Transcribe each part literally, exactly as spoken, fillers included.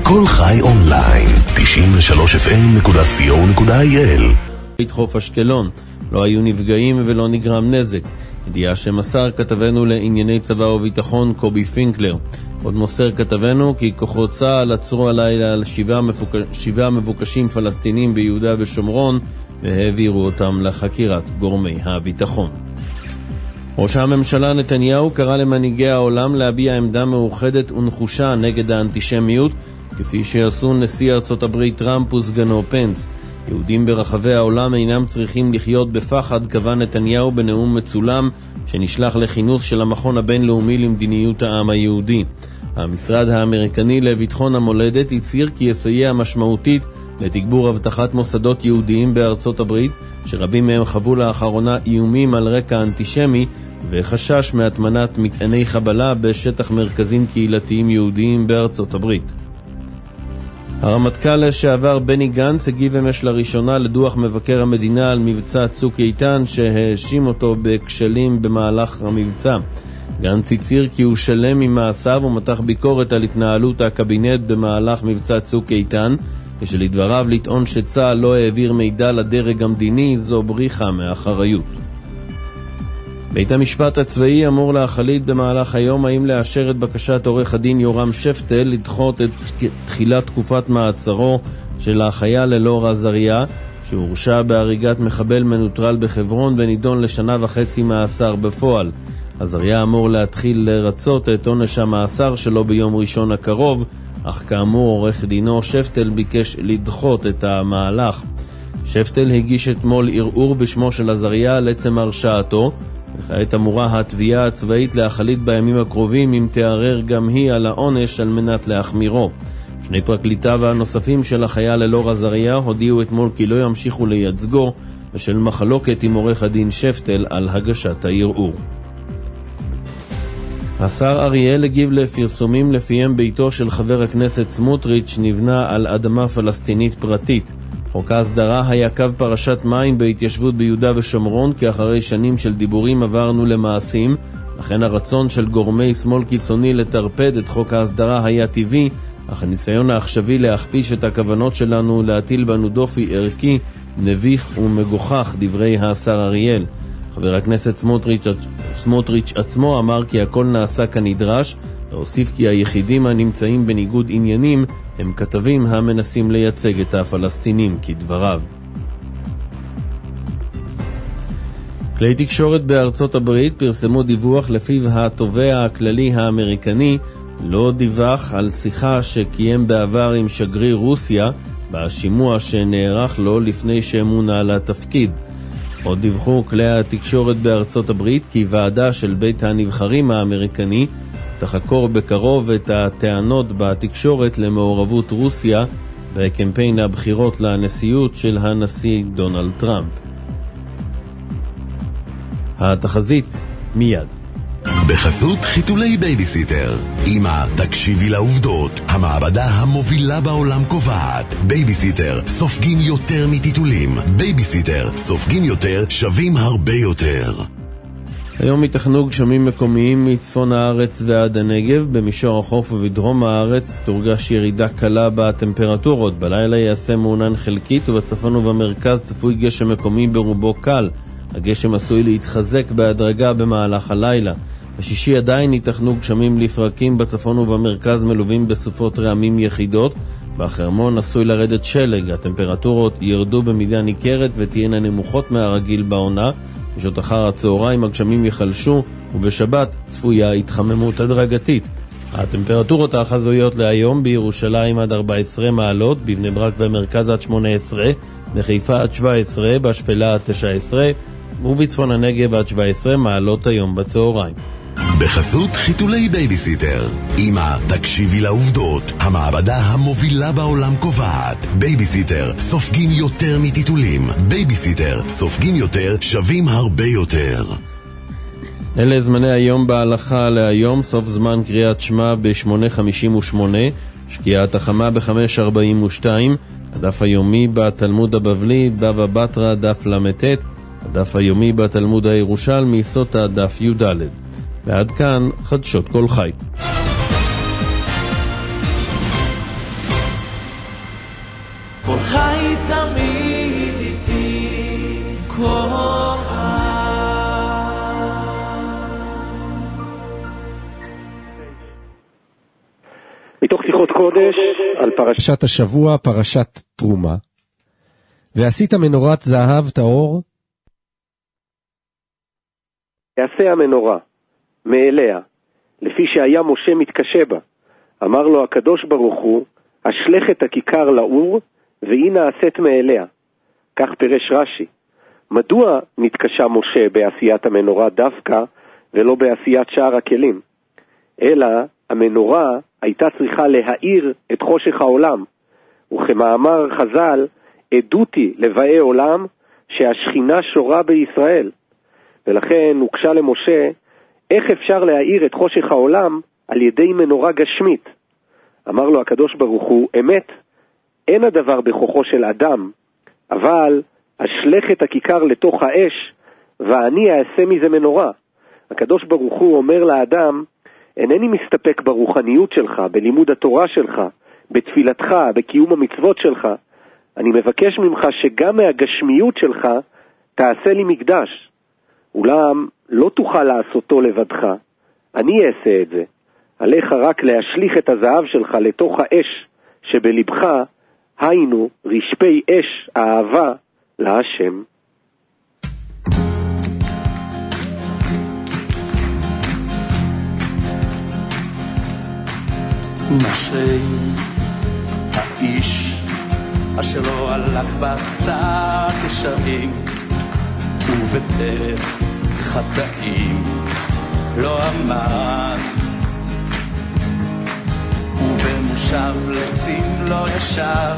כל חי אונליין, תשעים ושלוש אף אם נקודה סי או נקודה איי אל. חוף אשקלון, לא היו נפגעים ולא נגרם נזק. ידיעה שמסר כתבנו לענייני צבא וביטחון קובי פינקלר. עוד מוסר כתבנו כי כוחות צה"ל עצרו הלילה על שבעה, מפוק... שבעה מבוקשים פלסטינים ביהודה ושומרון והעבירו אותם לחקירת גורמי הביטחון. ראש הממשלה נתניהו קרא למנהיגי העולם להביע עמדה מאוחדת ונחושה נגד האנטישמיות, כפי שעשו נשיא ארצות הברית טראמפ וסגנו פנס. יהודים ברחבי העולם אינם צריכים לחיות בפחד, קבע נתניהו בנאום מצולם שנשלח לכינוס של המכון הבינלאומי למדיניות העם היהודי. המשרד האמריקני לביטחון המולדת הצהיר כי יסייע משמעותית לתגבור הבטחת מוסדות יהודיים בארצות הברית, שרבים מהם חוו לאחרונה איומים על רקע אנטישמי וחשש מהטמנת מטעני חבלה בשטח מרכזים קהילתיים יהודיים בארצות הברית. הרמטכ"ל לשעבר בני גנץ הגיב אמש לראשונה לדוח מבקר המדינה על מבצע צוק איתן, שהאשים אותו בכשלים במהלך המבצע. גנץ הצהיר כי הוא שלם עם מעשיו ומתח ביקורת על התנהלות הקבינט במהלך מבצע צוק איתן, ושלדבריו לטעון שצה"ל לא העביר מידע לדרג המדיני זו בריחה מאחריות. בית המשפט הצבאי אמור להחליט במהלך היום האם לאשר את בקשת עורך הדין יורם שפטל לדחות את תחילת תקופת מעצרו של החייל אלאור עזריה, שהורשע בהריגת מחבל מנוטרל בחברון ונידון לשנה וחצי מאסר בפועל. עזריה אמור להתחיל לרצות את עונש המאסר שלו ביום ראשון הקרוב, אך כאמור עורך דינו שפטל ביקש לדחות את המהלך. שפטל הגיש אתמול ערעור בשמו של עזריה על עצם הרשעתו, וכעת אמורה התביעה הצבאית להחליט בימים הקרובים אם תערער גם היא על העונש על מנת להחמירו. שני פרקליטיו הנוספים של החייל אלאור עזריה הודיעו אתמול כי לא ימשיכו לייצגו בשל מחלוקת עם עורך הדין שפטל על הגשת הערעור. השר אריאל הגיב לפרסומים לפיהם ביתו של חבר הכנסת סמוטריץ' נבנה על אדמה פלסטינית פרטית. חוק ההסדרה היה קו פרשת מים בהתיישבות ביהודה ושומרון, כי אחרי שנים של דיבורים עברנו למעשים, לכן הרצון של גורמי שמאל קיצוני לטרפד את חוק ההסדרה היה טבעי, אך הניסיון העכשווי להכפיש את הכוונות שלנו להטיל בנו דופי ערכי, נביך ומגוחך, דברי השר אריאל. חבר הכנסת סמוטריץ', סמוטריץ' עצמו אמר כי הכל נעשה כנדרש, והוסיף כי היחידים הנמצאים בניגוד עניינים הם כתבים המנסים לייצג את הפלסטינים, כדבריו. כלי תקשורת בארצות הברית פרסמו דיווח לפיו התובע הכללי האמריקני לא דיווח על שיחה שקיים בעבר עם שגריר רוסיה בשימוע שנערך לו לפני שמונה לתפקיד. עוד דיווחו כלי התקשורת בארצות הברית כי ועדה של בית הנבחרים האמריקני תחקור בקרוב את הטענות בתקשורת למעורבות רוסיה בקמפיין הבחירות לנשיאות של הנשיא דונלד טראמפ. התחזית מיד. בחסות חיתולי בייביסיטר. אמא, תקשיבי לעובדות. המעבדה המובילה בעולם קובעת. בייביסיטר, סופגים יותר מטיטולים. בייביסיטר, סופגים יותר, שווים הרבה יותר. היום יתכנו גשמים מקומיים מצפון הארץ ועד הנגב. במישור החוף ובדרום הארץ תורגש ירידה קלה בטמפרטורות. בלילה יעשה מעונן חלקית, ובצפון ובמרכז צפוי גשם מקומי ברובו קל. הגשם עשוי להתחזק בהדרגה במהלך הלילה. בשישי עדיין ייתכנו גשמים לפרקים בצפון ובמרכז מלווים בסופות רעמים יחידות. בחרמון עשוי לרדת שלג. הטמפרטורות ירדו במידה ניכרת ותהיינה נמוכות מהרגיל בעונה. בשעות אחר הצהריים הגשמים יחלשו, ובשבת צפויה התחממות הדרגתית. הטמפרטורות החזויות להיום: בירושלים עד ארבע עשרה מעלות, בבני ברק ומרכז עד שמונה עשרה, בחיפה עד שבע עשרה, בשפלה עד תשע עשרה, ובצפון הנגב עד שבע עשרה מעלות היום בצהריים. בחסות חיתולי בייביסיטר. אמא, תקשיבי לעובדות. המעבדה המובילה בעולם קובעת. בייביסיטר, סופגים יותר מטיטולים. בייביסיטר, סופגים יותר, שווים הרבה יותר. אלה זמני היום בהלכה להיום: סוף זמן קריאת שמע ב-שמונה חמישים ושמונה, שקיעת החמה ב-חמש ארבעים ושתיים, הדף היומי בתלמוד הבבלי, בבא בתרא דף למתת, הדף היומי בתלמוד הירושלמי סוטה דף י"ד. ועד כאן חדשות כל חי. כל חי תמיד איתי כוחה. מתוך שיחות קודש על פרשת השבוע, פרשת תרומה. ועשית מנורת זהב טהור, יעשה המנורה מאליה, לפי שהיה משה מתקשה בה. אמר לו הקדוש ברוך הוא, אשלך את הכיכר לאור, והיא נעשית מאליה. כך פירש רש"י. מדוע נתקשה משה בעשיית המנורה דווקא, ולא בעשיית שאר הכלים? אלא המנורה הייתה צריכה להאיר את חושך העולם. וכמאמר חז"ל, עדותי לבאי עולם שהשכינה שורה בישראל. ולכן הוקשה למשה, איך אפשר להאיר את חושך העולם על ידי מנורה גשמית? אמר לו הקדוש ברוך הוא, אמת, אין הדבר בכוחו של אדם, אבל אשלך את הכיכר לתוך האש, ואני אעשה מזה מנורה. הקדוש ברוך הוא אומר לאדם, אינני מסתפק ברוחניות שלך, בלימוד התורה שלך, בתפילתך, בקיום המצוות שלך. אני מבקש ממך שגם מהגשמיות שלך תעשה לי מקדש. אולם לא תוכל לעשותו לבדך, אני אעשה את זה. עליך רק להשליך את הזהב שלך לתוך האש שבלבך, היינו רשפי אש האהבה להשם. אשרי האיש אשר לא הלך בצד ישרים, ובדרך חטאים לא עמד, ובמושב לצים לא ישב,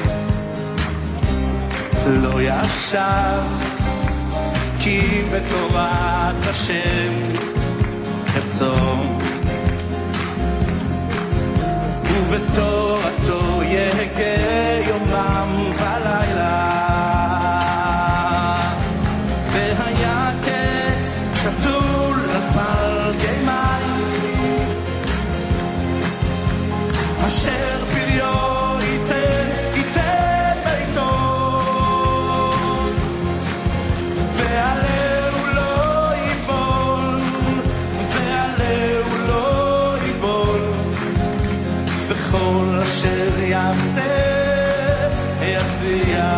לא ישב, כי בתורת השם חפצו, ובתורתו יהגה יומם ולילה. והיה קט שתול על פלגי מים, אשר פריו ייתן ייתן ביתו, ועלהו לא ייבול, ועלהו לא ייבול, בכל אשר יעשה יצליח.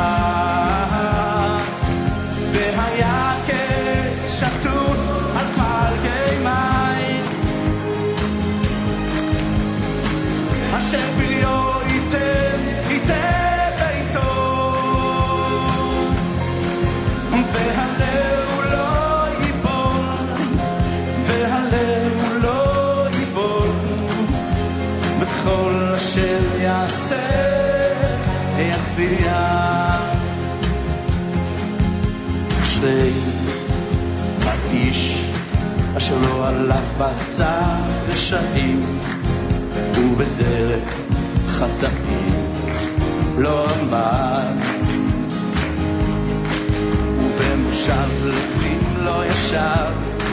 והיה קץ שתול על פלגי מים, אשר פריו ייתן ייתן ביתו, והלהו לא ייבול, והלהו לא ייבול, בכל אשר יעשה יצליח. אשרי האיש אשר לא הלך בצד רשעים, ובדרך חטאים לא עמד, ובמושב לצים לא ישב,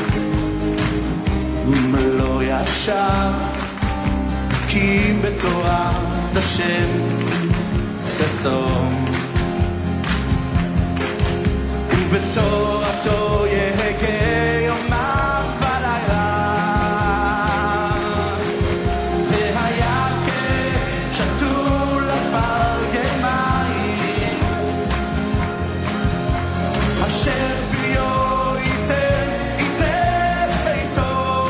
לא ישב, כי בתורת השם חפצו, ובתורתו יהגה יומם ולילה. והיה קץ שתול על פלגי מים, אשר פריו ייתן ייתן ביתו,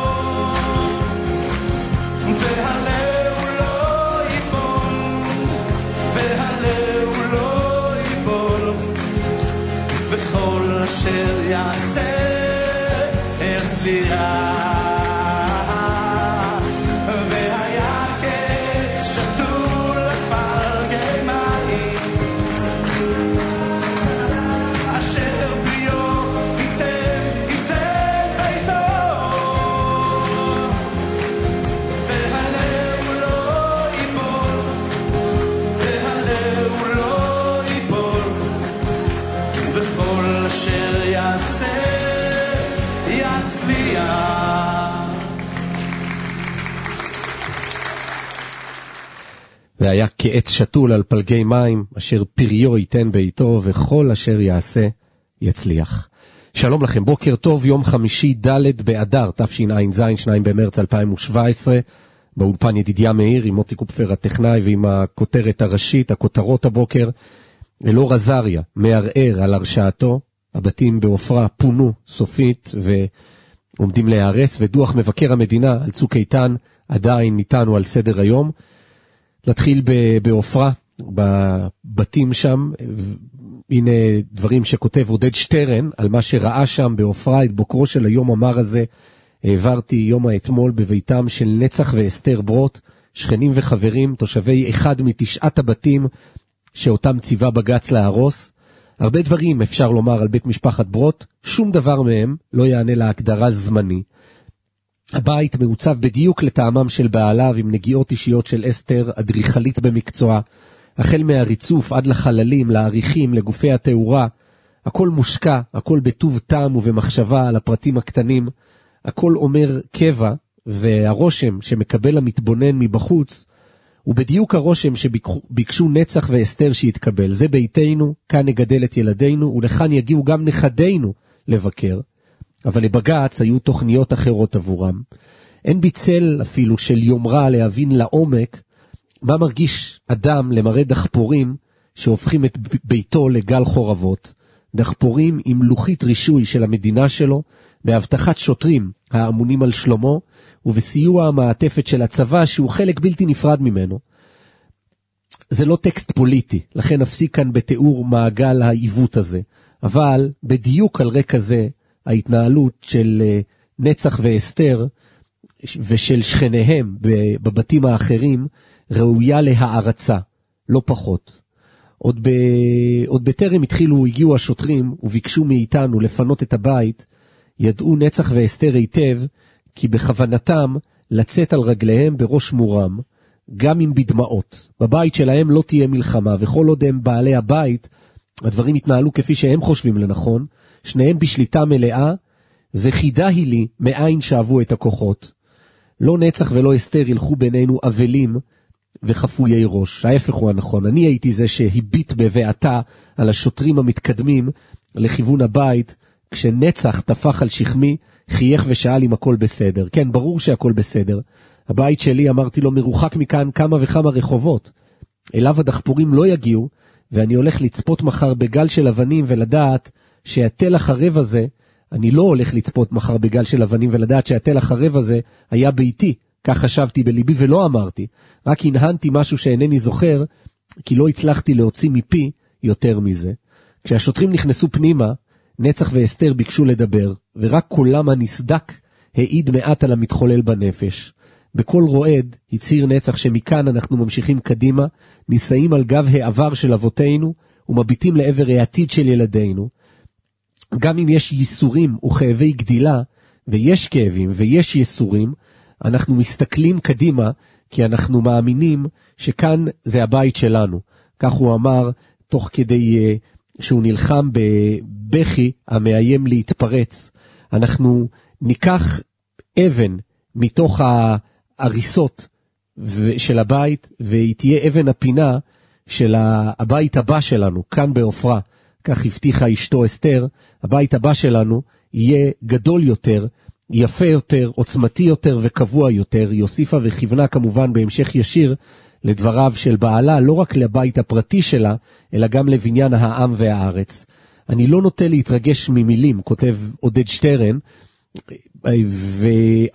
והלהו לא ייבול, והלהו לא ייבול, בכל אשר יעשה יצליח. והיה קץ שתול על פלגי מים, אשר פריו ייתן ייתן ביתו, והלהו לא ייבול, והלהו לא ייבול, בכל אשר יעשה יצליח. והיה כעץ שתול על פלגי מים, אשר פריו ייתן בעיתו, וכל אשר יעשה יצליח. שלום לכם, בוקר טוב, יום חמישי ד' באדר, תשע"ז, שניים במרץ אלפיים ושבע עשרה, באולפן ידידיה מאיר, עם מוטי קופפר הטכנאי, ועם הכותרת הראשית, הכותרות הבוקר, אלאור עזריה מערער על הרשעתו, הבתים בעופרה פונו סופית ועומדים להיהרס, ודוח מבקר המדינה על צוק איתן עדיין ניתנו על סדר היום. נתחיל בעופרה, בבתים שם, הנה דברים שכותב עודד שטרן על מה שראה שם בעופרה. את בוקרו של היום המר הזה העברתי יום האתמול בביתם של נצח ואסתר ברוט, שכנים וחברים, תושבי אחד מתשעת הבתים שאותם ציווה בגץ להרוס. הרבה דברים אפשר לומר על בית משפחת ברוט, שום דבר מהם לא יענה להגדרה זמני. הבית מעוצב בדיוק לטעמם של בעליו, עם נגיעות אישיות של אסתר, אדריכלית במקצוע, החל מהריצוף עד לחללים, לעריכים, לגופי התאורה, הכל מושקע, הכל בטוב טעם ובמחשבה על הפרטים הקטנים, הכל אומר קבע, והרושם שמקבל המתבונן מבחוץ, הוא בדיוק הרושם שביקשו נצח ואסתר שיתקבל. זה ביתנו, כאן נגדל את ילדינו, ולכאן יגיעו גם נכדינו לבקר. אבל לבגץ היו תוכניות אחרות עבורם. אין ביצל אפילו של יומרה להבין לעומק מה מרגיש אדם למראה דחפורים שהופכים את ביתו לגל חורבות. דחפורים עם לוחית רישוי של המדינה שלו, בהבטחת שוטרים האמונים על שלומו, ובסיוע המעטפת של הצבא שהוא חלק בלתי נפרד ממנו. זה לא טקסט פוליטי, לכן נפסיק כאן בתיאור מעגל העיוות הזה. אבל בדיוק על רקע זה, ההתנהלות של נצח ואסתר ושל שכניהם בבתים האחרים ראויה להערצה, לא פחות. עוד, ב... עוד בטרם התחילו, הגיעו השוטרים וביקשו מאיתנו לפנות את הבית, ידעו נצח ואסתר היטב, כי בכוונתם לצאת על רגליהם בראש מורם, גם אם בדמעות. בבית שלהם לא תהיה מלחמה, וכל עוד הם בעלי הבית, הדברים יתנהלו כפי שהם חושבים לנכון, שניהם בשליטה מלאה, וחידה היא לי מאין שאבו את הכוחות. לא נצח ולא אסתר ילכו בינינו אבלים וחפויי ראש. ההפך הוא הנכון. אני הייתי זה שהביט בבעתה על השוטרים המתקדמים לכיוון הבית, כשנצח תפח על שכמי, חייך ושאל אם הכל בסדר. כן, ברור שהכל בסדר. הבית שלי, אמרתי לו, מרוחק מכאן כמה וכמה רחובות. אליו הדחפורים לא יגיעו, ואני הולך לצפות מחר בגל של אבנים ולדעת שהתל החרב הזה, אני לא הולך לצפות מחר בגל של אבנים ולדעת שהתל החרב הזה היה ביתי. כך חשבתי בליבי ולא אמרתי. רק הנהנתי משהו שאינני זוכר, כי לא הצלחתי להוציא מפי יותר מזה. כשהשוטרים נכנסו פנימה, נצח ואסתר ביקשו לדבר, ורק קולם הנסדק העיד מעט על המתחולל בנפש. בכל רועד הצהיר נצח שמכאן אנחנו ממשיכים קדימה, נישאים על גב העבר של אבותינו, ומביטים לעבר העתיד של ילדינו. גם אם יש ייסורים וכאבי גדילה, ויש כאבים ויש ייסורים, אנחנו מסתכלים קדימה, כי אנחנו מאמינים שכאן זה הבית שלנו. כך הוא אמר, תוך כדי שהוא נלחם בבכי המאיים להתפרץ. אנחנו ניקח אבן מתוך ההריסות של הבית, והיא תהיה אבן הפינה של הבית הבא שלנו, כאן בעופרה. כך הבטיחה אשתו אסתר, הבית הבא שלנו יהיה גדול יותר, יפה יותר, עוצמתי יותר וקבוע יותר. היא הוסיפה וכיוונה כמובן בהמשך ישיר לדבריו של בעלה, לא רק לבית הפרטי שלה, אלא גם לבניין העם והארץ. אני לא נוטה להתרגש ממילים, כותב עודד שטרן, ו...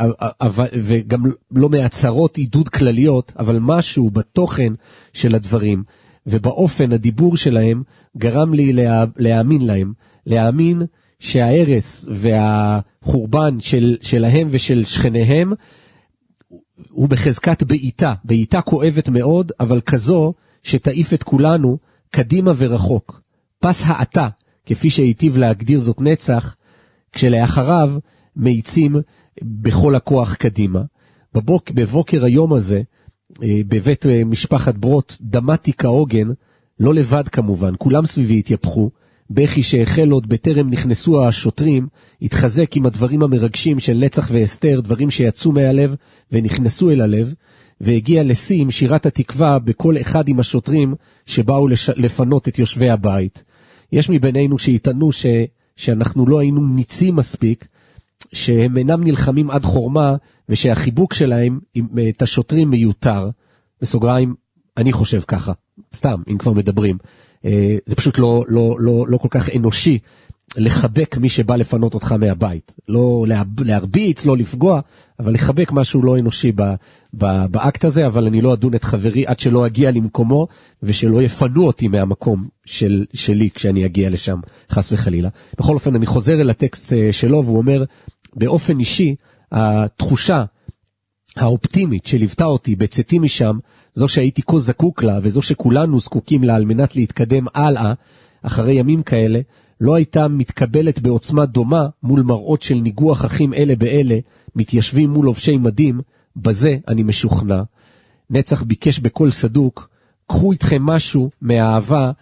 וגם לא מהצהרות עידוד כלליות, אבל משהו בתוכן של הדברים, ובאופן הדיבור שלהם, גרם לי לה... להאמין להם, להאמין שההרס והחורבן של... שלהם ושל שכניהם, הוא בחזקת בעיטה, בעיטה כואבת מאוד, אבל כזו שתעיף את כולנו קדימה ורחוק. פס העתה, כפי שהיטיב להגדיר זאת נצח, כשלאחריו מאיצים בכל הכוח קדימה. בבוק, בבוקר היום הזה, בבית משפחת ברוט, דמתי כהוגן, לא לבד כמובן, כולם סביבי התייפחו, בכי שהחל עוד בטרם נכנסו השוטרים, התחזק עם הדברים המרגשים של נצח ואסתר, דברים שיצאו מהלב ונכנסו אל הלב, והגיע לשיא עם שירת התקווה בכל אחד עם השוטרים שבאו לש... לפנות את יושבי הבית. יש מבינינו שיטענו ש... שאנחנו לא היינו ניצים מספיק, שהם אינם נלחמים עד חורמה, ושהחיבוק שלהם עם את השוטרים מיותר. בסוגריים, אני חושב ככה, סתם, אם כבר מדברים. זה פשוט לא, לא, לא, לא כל כך אנושי לחבק מי שבא לפנות אותך מהבית. לא להרביץ, לא לפגוע, אבל לחבק משהו לא אנושי ב, ב, באקט הזה, אבל אני לא אדון את חברי עד שלא אגיע למקומו, ושלא יפנו אותי מהמקום של, שלי כשאני אגיע לשם, חס וחלילה. בכל אופן, אני חוזר אל הטקסט שלו, והוא אומר, באופן אישי, התחושה האופטימית שליוותה אותי בצאתי משם, זו שהייתי כה זקוק לה, וזו שכולנו זקוקים לה על מנת להתקדם הלאה, אחרי ימים כאלה, לא הייתה מתקבלת בעוצמה דומה מול מראות של ניגוח אחים אלה באלה, מתיישבים מול לובשי מדים, בזה אני משוכנע. נצח ביקש בכל סדוק, קחו איתכם משהו מהאהבה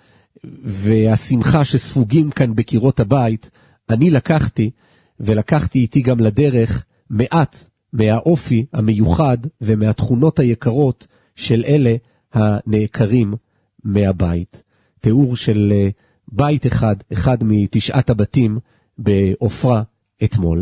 והשמחה שספוגים כאן בקירות הבית, אני לקחתי, ולקחתי איתי גם לדרך מעט מהאופי המיוחד ומהתכונות היקרות של אלה הנעקרים מהבית. תיאור של בית אחד, אחד מתשעת הבתים באופרה אתמול.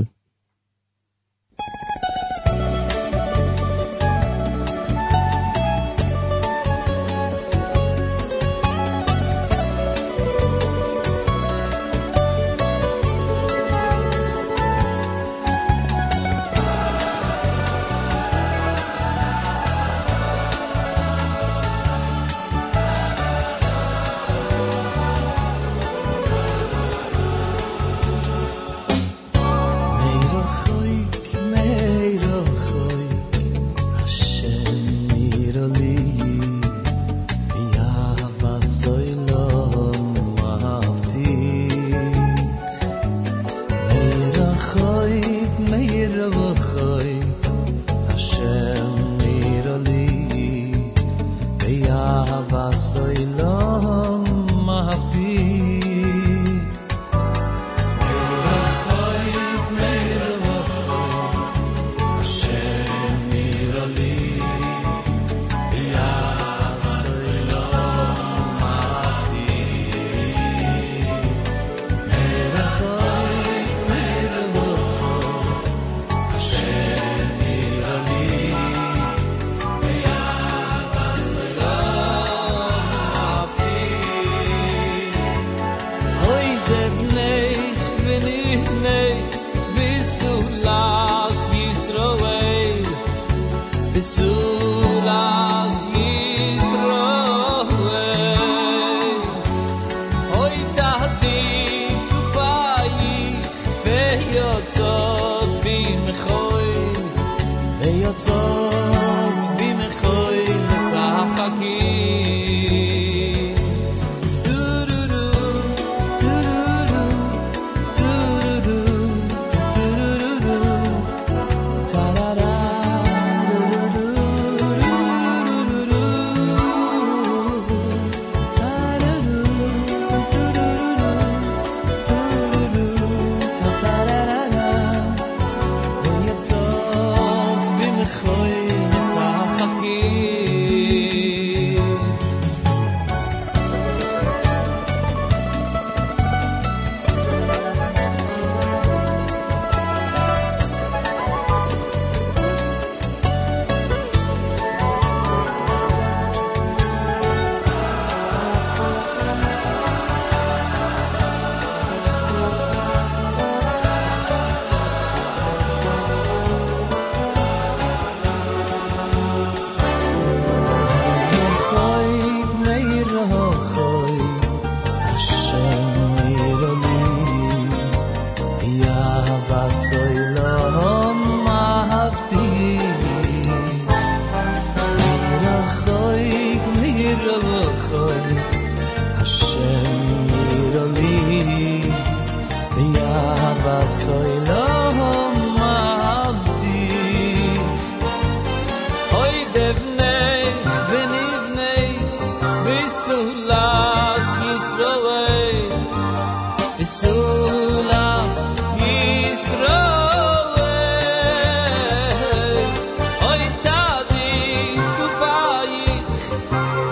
Israel, oy tadi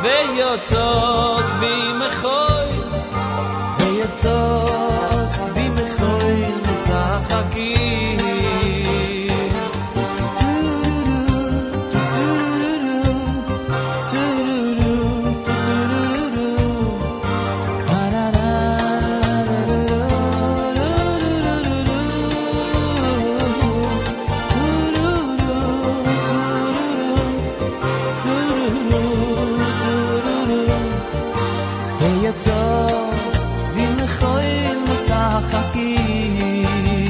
ויוצאות במחוי ויוצאות במחוי משחקים ויוצאות במחוי משחקים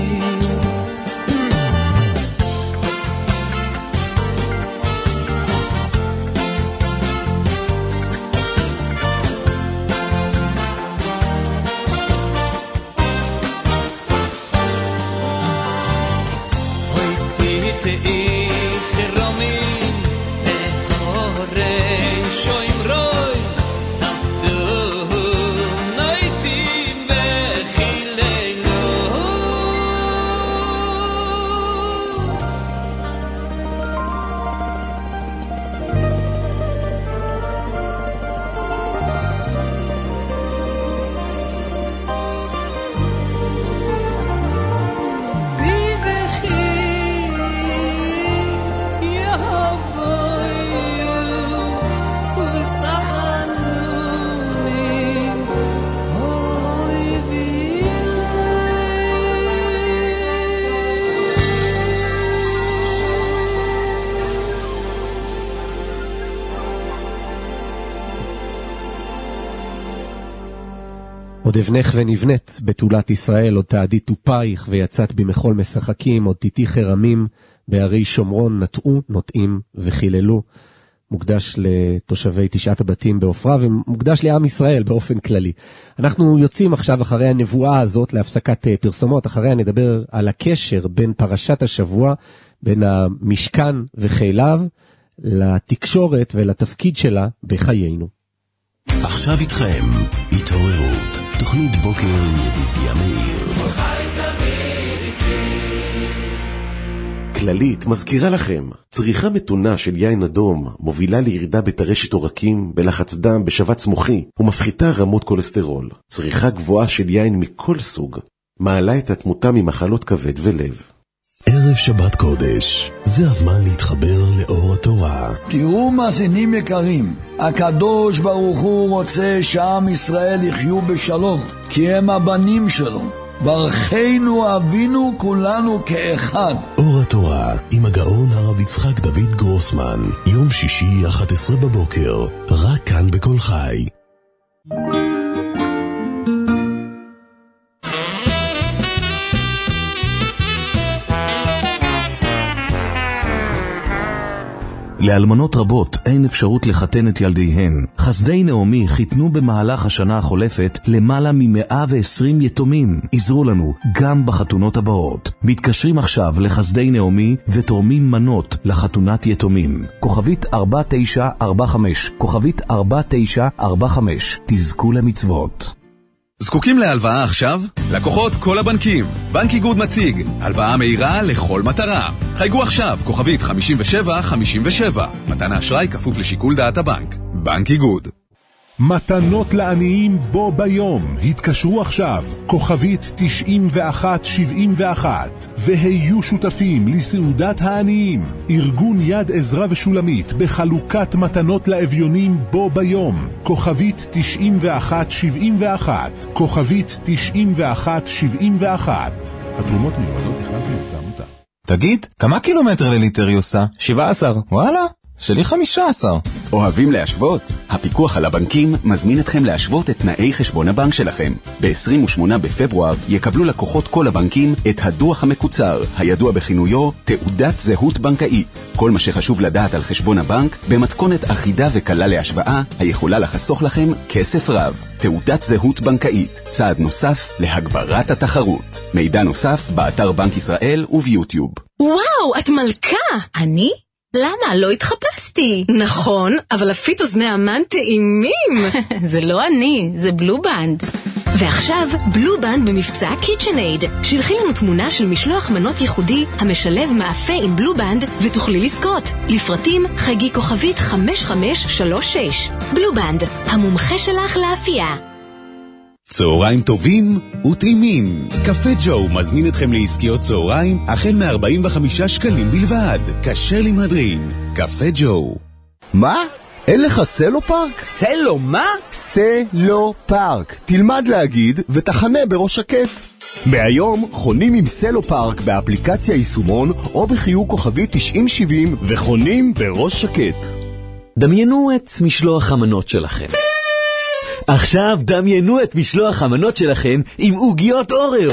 עוד אבנך ונבנית בתולת ישראל, עוד תעדי טופייך ויצאת במחול משחקים, עוד תיתי חרמים בערי שומרון נטעו, נוטעים וחיללו. מוקדש לתושבי תשעת הבתים באופרה ומוקדש לעם ישראל באופן כללי. אנחנו יוצאים עכשיו אחרי הנבואה הזאת להפסקת פרסומות, אחריה נדבר על הקשר בין פרשת השבוע, בין המשכן וחיליו, לתקשורת ולתפקיד שלה בחיינו. עכשיו איתכם, התעוררות, תוכנית בוקר עם ידידיה מאיר. כללית מזכירה לכם, צריכה מתונה של יין אדום מובילה לירידה בטרשת עורקים, בלחץ דם, בשבץ מוחי, ומפחיתה רמות כולסטרול. צריכה גבוהה של יין מכל סוג מעלה את התמותה ממחלות כבד ולב. ערב שבת קודש, זה הזמן להתחבר לאור התורה. תראו מאזינים יקרים, הקדוש ברוך הוא רוצה שעם ישראל יחיו בשלום, כי הם הבנים שלו. ברכנו אבינו כולנו כאחד. אור התורה עם הגאון הרב יצחק דוד גרוסמן, יום שישי אחת עשרה בבוקר, רק כאן בכל חי. לאלמנות רבות אין אפשרות לחתן את ילדיהן. חסדי נעמי חיתנו במהלך השנה החולפת למעלה מ-מאה ועשרים יתומים. עזרו לנו גם בחתונות הבאות. מתקשרים עכשיו לחסדי נעמי ותורמים מנות לחתונת יתומים. כוכבית ארבע תשע ארבע חמש, כוכבית ארבע תשע ארבע חמש. תזכו למצוות. זקוקים להלוואה עכשיו? לקוחות כל הבנקים. בנק איגוד מציג הלוואה מהירה לכל מטרה. חייגו עכשיו, כוכבית חמישים ושבע חמישים ושבע. מתן האשראי כפוף לשיקול דעת הבנק. בנק איגוד. מתנות לעניים בו ביום. התקשרו עכשיו, כוכבית תשעים ואחת שבעים ואחת, והיו שותפים לסעודת העניים. ארגון יד עזרא ושולמית בחלוקת מתנות לאביונים בו ביום. כוכבית תשעים ואחת שבעים ואחת, כוכבית תשעים ואחת שבעים ואחת. התרומות מיועדות לכלל פעילות העמותה. תגיד, כמה קילומטר לליטר היא עושה? שבע עשרה. וואלה, שלי חמישה עשר. אוהבים להשוות? הפיקוח על הבנקים מזמין אתכם להשוות את תנאי חשבון הבנק שלכם. ב-עשרים ושמונה בפברואר יקבלו לקוחות כל הבנקים את הדוח המקוצר, הידוע בכינויו תעודת זהות בנקאית. כל מה שחשוב לדעת על חשבון הבנק במתכונת אחידה וקלה להשוואה, היכולה לחסוך לכם כסף רב. תעודת זהות בנקאית, צעד נוסף להגברת התחרות. מידע נוסף באתר בנק ישראל וביוטיוב. וואו, את מלכה! אני? למה? לא התחפשתי. נכון, אבל הפיט אוזני המן טעימים. זה לא אני, זה בלו בנד. ועכשיו, בלובנד במבצע קיצ'נייד. שלחי לנו תמונה של משלוח מנות ייחודי המשלב מאפה עם בלובנד ותוכלי לזכות. לפרטים חגי כוכבית חמש חמש שלוש שש. בלובנד, המומחה שלך לאפייה. צהריים טובים וטעימים. קפה ג'ו מזמין אתכם לעסקיות צהריים החל מ-ארבעים וחמישה שקלים בלבד. כשר למהדרין. קפה ג'ו. מה? אין לך סלו פארק? סלו מה? סלו פארק. תלמד להגיד ותחנה בראש שקט. מהיום חונים עם סלו פארק באפליקציה יישומון או בחיוג כוכבי תשעים שבעים וחונים בראש שקט. דמיינו את משלוח המנות שלכם. עכשיו דמיינו את משלוח המנות שלכם עם עוגיות אוריו.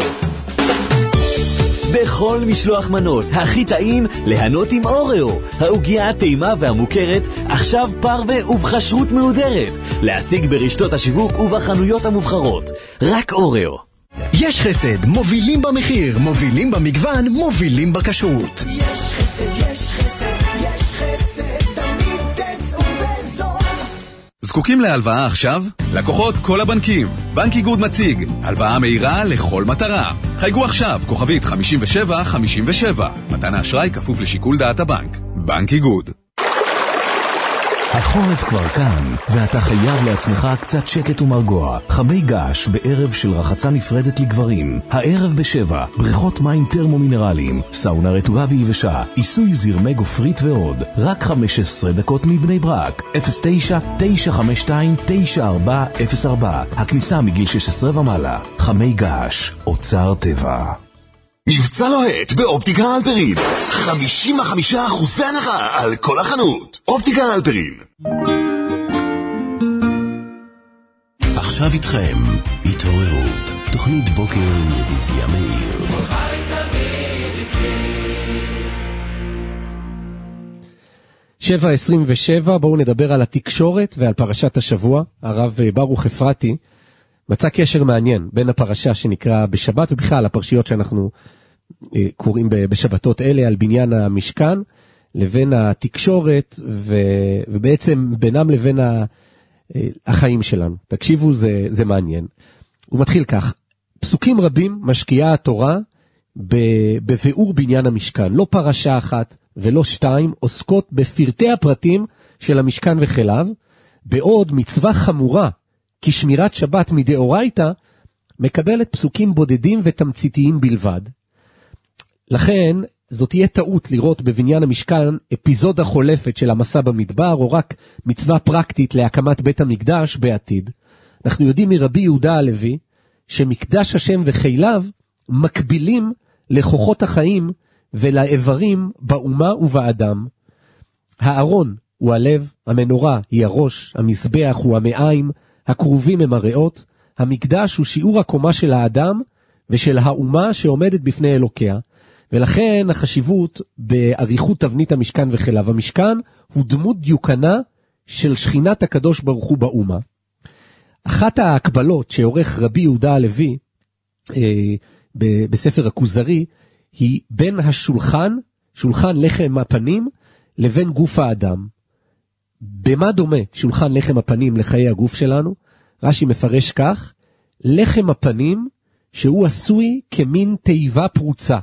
בכל משלוח מנות הכי טעים ליהנות עם אוריו, העוגיה הטעימה והמוכרת, עכשיו פרווה ובחשרות מהודרת, להשיג ברשתות השיווק ובחנויות המובחרות. רק אוריו. יש חסד, מובילים במחיר, מובילים במגוון, מובילים בכשרות. יש חסד, יש חסד, יש חסד, תמיד תצאו בזול. זקוקים להלוואה עכשיו? לקוחות כל הבנקים. בנק איגוד מציג הלוואה מהירה לכל מטרה. חייגו עכשיו, כוכבית חמש שבע חמש שבע. מתן האשראי כפוף לשיקול דעת הבנק. בנק איגוד. החורף כבר כאן, ואתה חייב לעצמך קצת שקט ומרגוע. חמי געש בערב של רחצה נפרדת לגברים. הערב בשבע, בריכות מים טרמומינרליים, סאונה רטובה ויבשה, עיסוי זרמי גופרית ועוד. רק חמש עשרה דקות מבני ברק. אפס תשע תשע חמש שתיים תשע ארבע אפס ארבע. הכניסה מגיל שש עשרה ומעלה. חמי געש, אוצר טבע. מבצע לוהט באופטיקה אלפרין, חמישים וחמישה אחוזי הנחה על כל החנות. אופטיקה אלפרין. עכשיו איתכם התעוררות, תוכנית בוקר עם ידידיה מאיר. שבע עשרים ושבע, בואו נדבר על התקשורת ועל פרשת השבוע. הרב ברוך אפרתי מצא קשר מעניין בין הפרשה שנקרא בשבת, ובכלל הפרשיות שאנחנו אה, קוראים בשבתות אלה על בניין המשכן, לבין התקשורת, ו, ובעצם בינם לבין ה, אה, החיים שלנו. תקשיבו, זה, זה מעניין. הוא מתחיל כך: פסוקים רבים משקיעה התורה בביאור בניין המשכן. לא פרשה אחת ולא שתיים עוסקות בפרטי הפרטים של המשכן וכליו, בעוד מצווה חמורה כשמירת שבת מדאורייתא מקבלת פסוקים בודדים ותמציתיים בלבד. לכן זאת תהיה טעות לראות בבניין המשכן אפיזודה חולפת של המסע במדבר, או רק מצווה פרקטית להקמת בית המקדש בעתיד. אנחנו יודעים מרבי יהודה הלוי שמקדש השם וחיליו מקבילים לכוחות החיים ולאיברים באומה ובאדם. הארון הוא הלב, המנורה היא הראש, המזבח הוא המעיים, הקרובים הם הריאות, המקדש הוא שיעור הקומה של האדם ושל האומה שעומדת בפני אלוקיה, ולכן החשיבות בעריכות תבנית המשכן וכליו. המשכן הוא דמות דיוקנה של שכינת הקדוש ברוך הוא באומה. אחת ההקבלות שעורך רבי יהודה הלוי אה, ב- בספר הכוזרי, היא בין השולחן, שולחן לחם הפנים, לבין גוף האדם. במה דומה שולחן לחם הפנים לחיי הגוף שלנו? רש"י מפרש כך: לחם הפנים שהוא עשוי כמין תיבה פרוצה.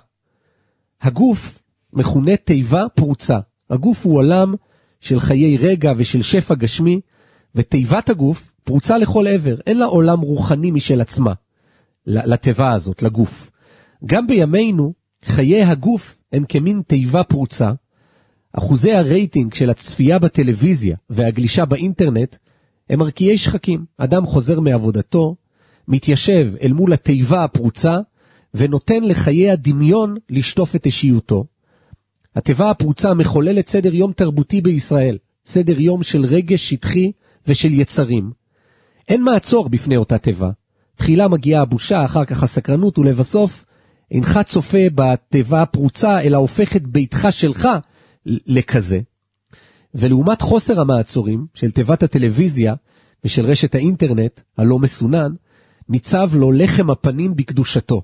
הגוף מכונה תיבה פרוצה. הגוף הוא עולם של חיי רגע ושל שפע גשמי, ותיבת הגוף פרוצה לכל עבר. אין לה עולם רוחני משל עצמה, לתיבה הזאת, לגוף. גם בימינו חיי הגוף הם כמין תיבה פרוצה. אחוזי הרייטינג של הצפייה בטלוויזיה והגלישה באינטרנט הם מרקיעי שחקים. אדם חוזר מעבודתו, מתיישב אל מול התיבה הפרוצה, ונותן לחיי הדמיון לשטוף את אישיותו. התיבה הפרוצה מחוללת סדר יום תרבותי בישראל, סדר יום של רגש שטחי ושל יצרים. אין מעצור בפני אותה תיבה. תחילה מגיעה הבושה, אחר כך הסקרנות, ולבסוף אינך צופה בתיבה הפרוצה, אלא הופך את ביתך שלך לכזה. ולעומת חוסר המעצורים של תיבת הטלוויזיה ושל רשת האינטרנט הלא מסונן, ניצב לו לחם הפנים בקדושתו.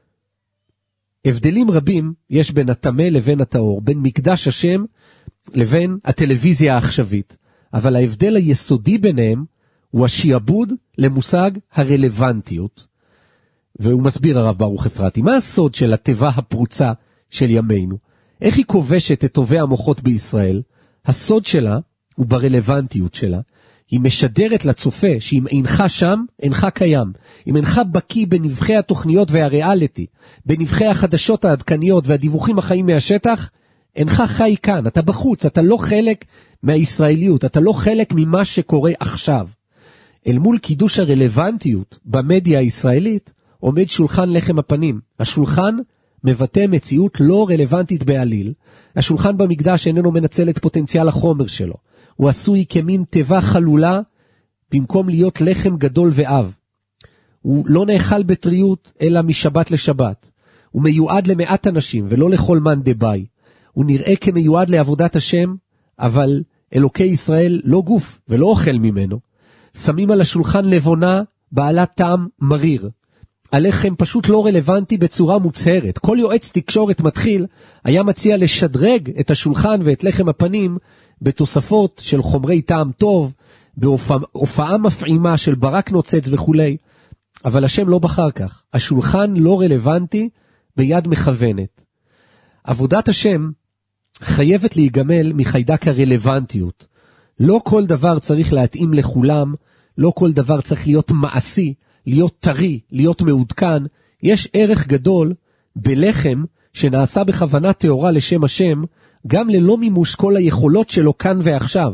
הבדלים רבים יש בין הטמא לבין הטהור, בין מקדש השם לבין הטלוויזיה העכשווית, אבל ההבדל היסודי ביניהם הוא השיעבוד למושג הרלוונטיות. והוא מסביר הרב ברוך אפרתי, מה הסוד של התיבה הפרוצה של ימינו? איך היא כובשת את טובי המוחות בישראל? הסוד שלה הוא ברלוונטיות שלה. היא משדרת לצופה שאם אינך שם, אינך קיים. אם אינך בקיא בנבחי התוכניות והריאליטי, בנבחי החדשות העדכניות והדיווחים החיים מהשטח, אינך חי כאן, אתה בחוץ, אתה לא חלק מהישראליות, אתה לא חלק ממה שקורה עכשיו. אל מול קידוש הרלוונטיות במדיה הישראלית, עומד שולחן לחם הפנים. השולחן מבטא מציאות לא רלוונטית בעליל. השולחן במקדש איננו מנצל את פוטנציאל החומר שלו. הוא עשוי כמין טבע חלולה, במקום להיות לחם גדול ואב. הוא לא נאכל בטריות, אלא משבת לשבת. הוא מיועד למעט אנשים, ולא לכל מן דבאי. הוא נראה כמיועד לעבודת השם, אבל אלוקי ישראל לא גוף, ולא אוכל ממנו. שמים על השולחן לבונה, בעלת טעם מריר. הלחם פשוט לא רלוונטי בצורה מוצהרת. כל יועץ תקשורת מתחיל היה מציע לשדרג את השולחן ואת לחם הפנים בתוספות של חומרי טעם טוב, בהופעה מפעימה של ברק נוצץ וכו'. אבל השם לא בחר כך. השולחן לא רלוונטי ביד מכוונת. עבודת השם חייבת להיגמל מחיידק הרלוונטיות. לא כל דבר צריך להתאים לכולם, לא כל דבר צריך להיות מעשי, להיות טרי, להיות מעודכן. יש ערך גדול בלחם שנעשה בכוונה תאורה לשם השם, גם ללא מימוש כל היכולות שלו כאן ועכשיו.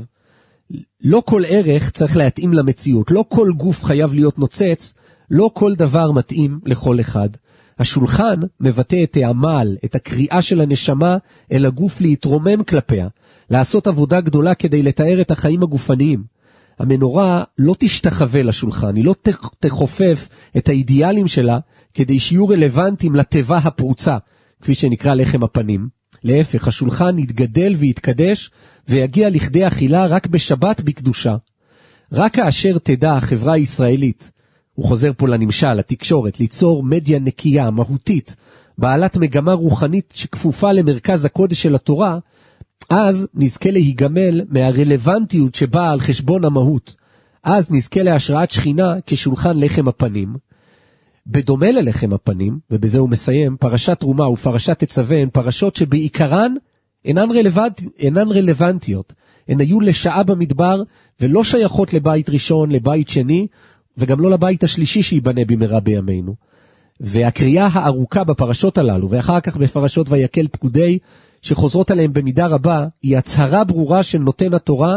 לא כל ערך צריך להתאים למציאות, לא כל גוף חייב להיות נוצץ, לא כל דבר מתאים לכל אחד. השולחן מבטא את העמל, את הקריאה של הנשמה אל הגוף להתרומם כלפיה, לעשות עבודה גדולה כדי לתאר את החיים הגופניים. המנורה לא תשתחווה לשולחן, היא לא תחופף את האידיאלים שלה כדי שיהיו רלוונטיים לטבע הפרוצה, כפי שנקרא לחם הפנים. להפך, השולחן יתגדל ויתקדש ויגיע לכדי אכילה רק בשבת בקדושה. רק כאשר תדע החברה הישראלית, הוא חוזר פה לנמשל, לתקשורת, ליצור מדיה נקייה, מהותית, בעלת מגמה רוחנית שכפופה למרכז הקודש של התורה, אז נזכה להיגמל מהרלוונטיות שבאה על חשבון המהות. אז נזכה להשראת שכינה כשולחן לחם הפנים. בדומה ללחם הפנים, ובזה הוא מסיים, פרשת תרומה ופרשת תצווה הן פרשות שבעיקרן אינן, רלוונט, אינן רלוונטיות. הן היו לשעה במדבר ולא שייכות לבית ראשון, לבית שני, וגם לא לבית השלישי שיבנה במהרה בימינו. והקריאה הארוכה בפרשות הללו, ואחר כך בפרשות ויקל פקודי, שחוזרות עליהם במידה רבה, היא הצהרה ברורה של נותן התורה.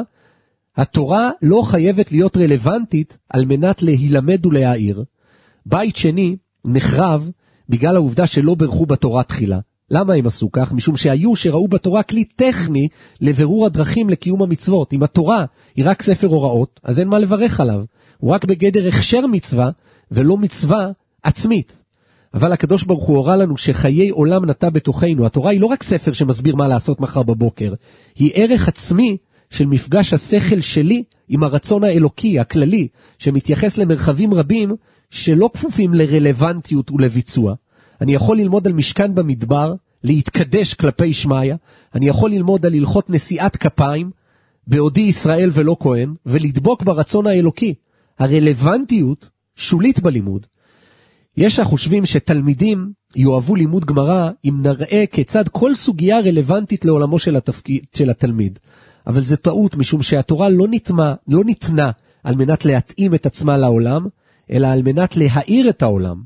התורה לא חייבת להיות רלוונטית על מנת להילמד ולהעיר. בית שני נחרב בגלל העובדה שלא ברכו בתורה תחילה. למה הם עשו כך? משום שהיו שראו בתורה כלי טכני לבירור הדרכים לקיום המצוות. אם התורה היא רק ספר הוראות, אז אין מה לברך עליו. הוא רק בגדר הכשר מצווה ולא מצווה עצמית. אבל הקדוש ברוך הוא הורה לנו שחיי עולם נטע בתוכנו. התורה היא לא רק ספר שמסביר מה לעשות מחר בבוקר, היא ערך עצמי של מפגש השכל שלי עם הרצון האלוקי, הכללי, שמתייחס למרחבים רבים שלא כפופים לרלוונטיות ולביצוע. אני יכול ללמוד על משכן במדבר, להתקדש כלפי שמיה, אני יכול ללמוד על הלכות נשיאת כפיים, בעודי ישראל ולא כהן, ולדבוק ברצון האלוקי. הרלוונטיות שולית בלימוד. יש החושבים שתלמידים יאהבו לימוד גמרא אם נראה כיצד כל סוגיה רלוונטית לעולמו של, התפקיד, של התלמיד. אבל זה טעות, משום שהתורה לא ניתנה, לא ניתנה על מנת להתאים את עצמה לעולם, אלא על מנת להאיר את העולם.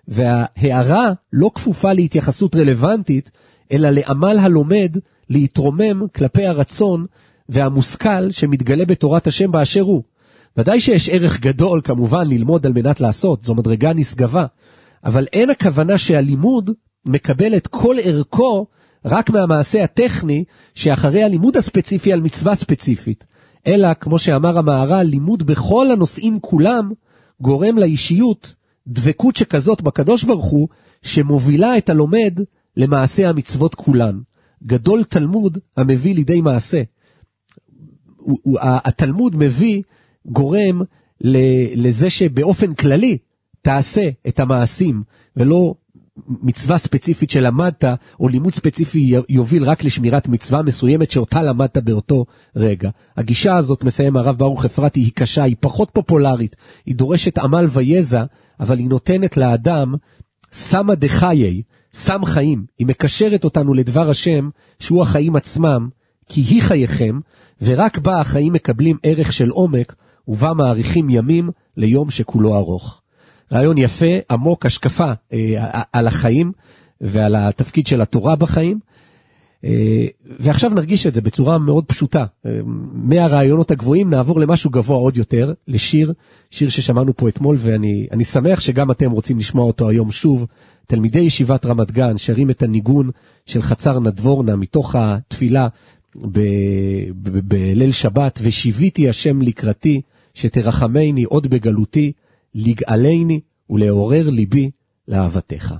וההערה לא כפופה להתייחסות רלוונטית, אלא לעמל הלומד להתרומם כלפי הרצון והמושכל שמתגלה בתורת השם באשר הוא. ודאי שיש ערך גדול כמובן ללמוד על מנת לעשות, זו מדרגה נשגבה, אבל אין הכוונה שהלימוד מקבל את כל ערכו רק מהמעשה הטכני שאחרי הלימוד הספציפי על מצווה ספציפית, אלא כמו שאמר המהר"ל, לימוד בכל הנושאים כולם גורם לאישיות דבקות שכזאת בקדוש ברוך הוא שמובילה את הלומד למעשה המצוות כולן. גדול תלמוד המביא לידי מעשה. התלמוד מביא גורם לזה שבאופן כללי תעשה את המעשים ולא מצווה ספציפית שלמדת, או לימוד ספציפי יוביל רק לשמירת מצווה מסוימת שאותה למדת באותו רגע. הגישה הזאת, מסיים הרב ברוך אפרתי, היא קשה, היא פחות פופולרית, היא דורשת עמל ויזע, אבל היא נותנת לאדם סמה דחיי, סם חיים, היא מקשרת אותנו לדבר השם, שהוא החיים עצמם, כי היא חייכם, ורק בה החיים מקבלים ערך של עומק, ובה מעריכים ימים ליום שכולו ארוך. רעיון יפה, עמוק, השקפה אה, על החיים, ועל התפקיד של התורה בחיים, אה, ועכשיו נרגיש את זה בצורה מאוד פשוטה. אה, מהרעיונות הגבוהים נעבור למשהו גבוה עוד יותר, לשיר, שיר ששמענו פה אתמול, ואני אני שמח שגם אתם רוצים לשמוע אותו היום שוב. תלמידי ישיבת רמת גן שרים את הניגון של חצר נדבורנה מתוך התפילה בליל שבת, ושיביתי השם לקראתי, שתרחמני עוד בגלותי, לגאלני ולעורר ליבי לאהבתך.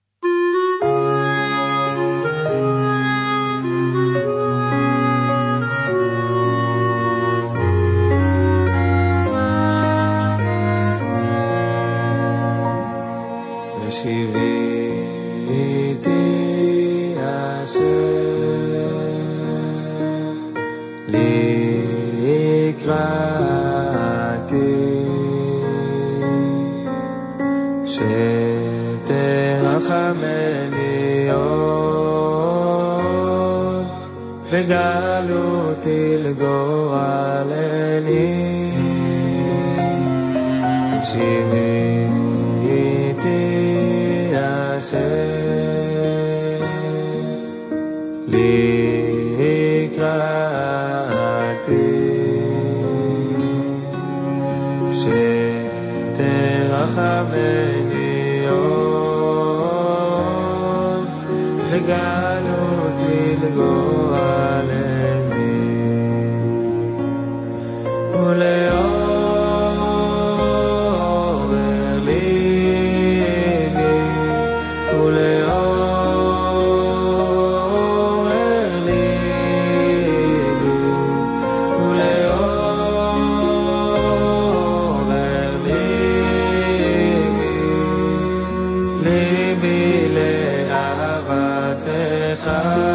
ושיביתי השם לקראתי, שתרחמני עוד בגלותי לגורלני. שיביתי השם לקראתי, שתרחמני עוד לגלותי לגורלני. ולעורר ליבי, ולעורר ליבי, ולעורר ליבי, ליבי לאהבתך.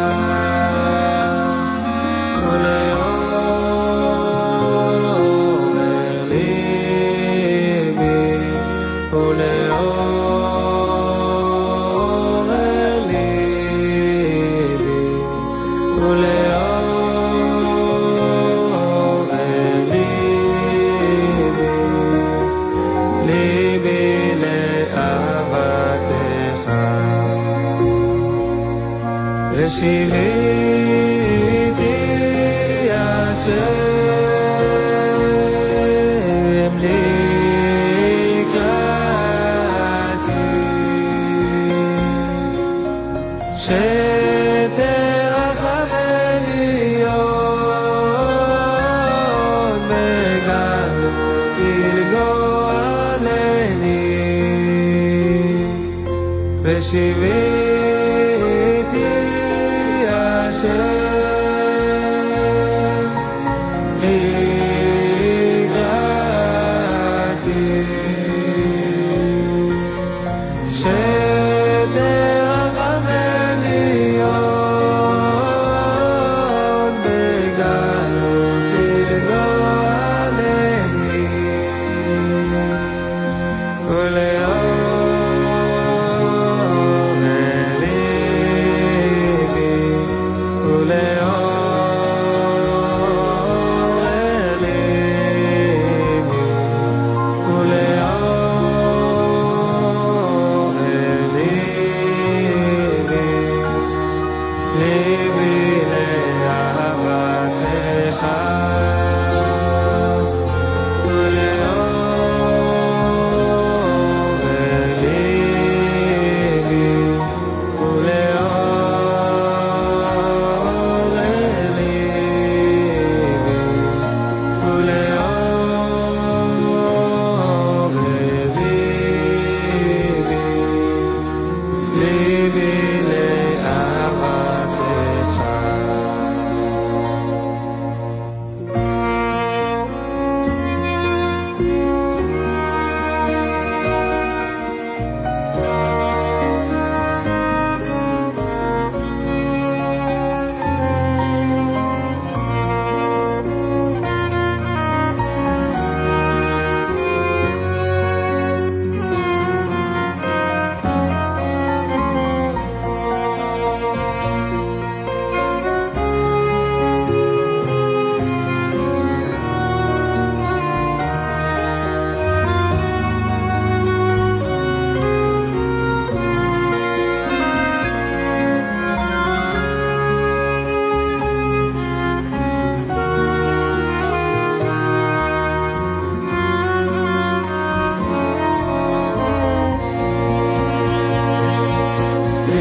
ושיביתי השם לקראתי, שתרחמני עוד בגלותי לגורלני. ושיביתי Ule